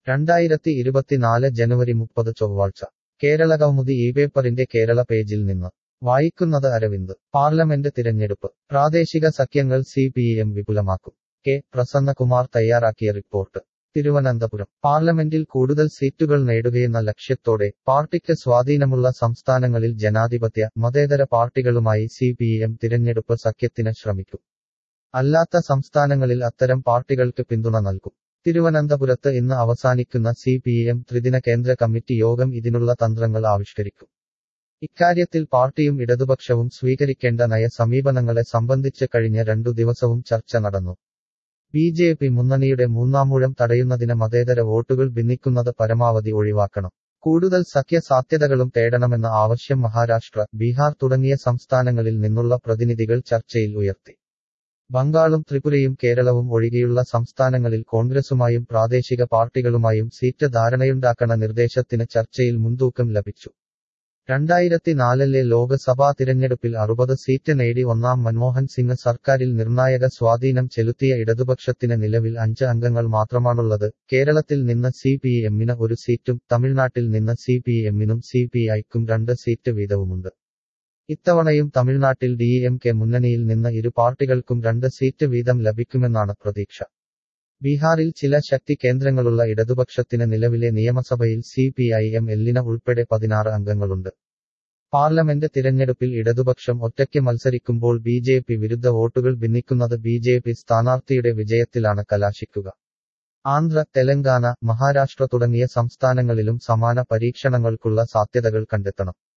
2024 ജനുവരി 30 ചൊവ്വാഴ്ച കേരള കൗമുദി ഈ പേപ്പറിന്റെ കേരള പേജിൽ നിന്ന് വായിക്കുന്നത് അരവിന്ദ്. പാർലമെന്റ് തിരഞ്ഞെടുപ്പ് പ്രാദേശിക സഖ്യങ്ങൾ CPM വിപുലമാക്കും. കെ പ്രസന്നകുമാർ തയ്യാറാക്കിയ റിപ്പോർട്ട്. തിരുവനന്തപുരം പാർലമെന്റിൽ കൂടുതൽ സീറ്റുകൾ നേടുകയെന്ന ലക്ഷ്യത്തോടെ പാർട്ടിക്ക് സ്വാധീനമുള്ള സംസ്ഥാനങ്ങളിൽ ജനാധിപത്യ മതേതര പാർട്ടികളുമായി CPM തിരഞ്ഞെടുപ്പ് സഖ്യത്തിന് ശ്രമിക്കും. അല്ലാത്ത സംസ്ഥാനങ്ങളിൽ അത്തരം പാർട്ടികൾക്ക് പിന്തുണ നൽകും. തിരുവനന്തപുരത്ത് ഇന്ന് അവസാനിക്കുന്ന CPM ത്രിദിന കേന്ദ്ര കമ്മിറ്റി യോഗം ഇതിനുള്ള തന്ത്രങ്ങൾ ആവിഷ്കരിക്കും. ഇക്കാര്യത്തിൽ പാർട്ടിയും ഇടതുപക്ഷവും സ്വീകരിക്കേണ്ട നയസമീപനങ്ങളെ സംബന്ധിച്ച് കഴിഞ്ഞ 2 ദിവസവും ചർച്ച നടന്നു. BJP മുന്നണിയുടെ മൂന്നാമൂഴം തടയുന്നതിന് മതേതര വോട്ടുകൾ ഭിന്നിക്കുന്നത് പരമാവധി ഒഴിവാക്കണം. കൂടുതൽ സഖ്യ സാധ്യതകളും തേടണമെന്ന ആവശ്യം മഹാരാഷ്ട്ര, ബീഹാർ തുടങ്ങിയ സംസ്ഥാനങ്ങളിൽ നിന്നുള്ള പ്രതിനിധികൾ ചർച്ചയിൽ ഉയർത്തി. ബംഗാളും ത്രിപുരയും കേരളവും ഒഴികെയുള്ള സംസ്ഥാനങ്ങളിൽ കോൺഗ്രസുമായും പ്രാദേശിക പാർട്ടികളുമായും സീറ്റ് ധാരണയുണ്ടാക്കണ നിർദ്ദേശത്തിന് ചർച്ചയിൽ മുൻതൂക്കം ലഭിച്ചു. 2004 ലോക്സഭാ തിരഞ്ഞെടുപ്പിൽ 60 സീറ്റ് നേടി ഒന്നാം മൻമോഹൻ സിംഗ് സർക്കാരിൽ നിർണായക സ്വാധീനം ചെലുത്തിയ ഇടതുപക്ഷത്തിന് നിലവിൽ 5 അംഗങ്ങൾ മാത്രമാണുള്ളത്. കേരളത്തിൽ നിന്ന് CPM-ന് 1 സീറ്റും തമിഴ്നാട്ടിൽ നിന്ന് CPM-നും CPI-ക്കും 2 സീറ്റ് വീതവുമുണ്ട്. ഇത്തവണയും തമിഴ്നാട്ടിൽ DMK മുന്നണിയിൽ നിന്ന് ഇരു പാർട്ടികൾക്കും 2 സീറ്റ് വീതം ലഭിക്കുമെന്നാണ് പ്രതീക്ഷ. ബീഹാറിൽ ചില ശക്തി കേന്ദ്രങ്ങളുള്ള ഇടതുപക്ഷത്തിന് നിലവിലെ നിയമസഭയിൽ CPIM-ന് ഉൾപ്പെടെ 16 അംഗങ്ങളുണ്ട്. പാർലമെന്റ് തിരഞ്ഞെടുപ്പിൽ ഇടതുപക്ഷം ഒറ്റയ്ക്ക് മത്സരിക്കുമ്പോൾ BJP വിരുദ്ധ വോട്ടുകൾ ഭിന്നിക്കുന്നത് BJP സ്ഥാനാർത്ഥിയുടെ വിജയത്തിലാണ് കലാശിക്കുക. ആന്ധ്ര, തെലങ്കാന, മഹാരാഷ്ട്ര തുടങ്ങിയ സംസ്ഥാനങ്ങളിലും സമാന പരീക്ഷണങ്ങൾക്കുള്ള സാധ്യതകൾ കണ്ടെത്തണം.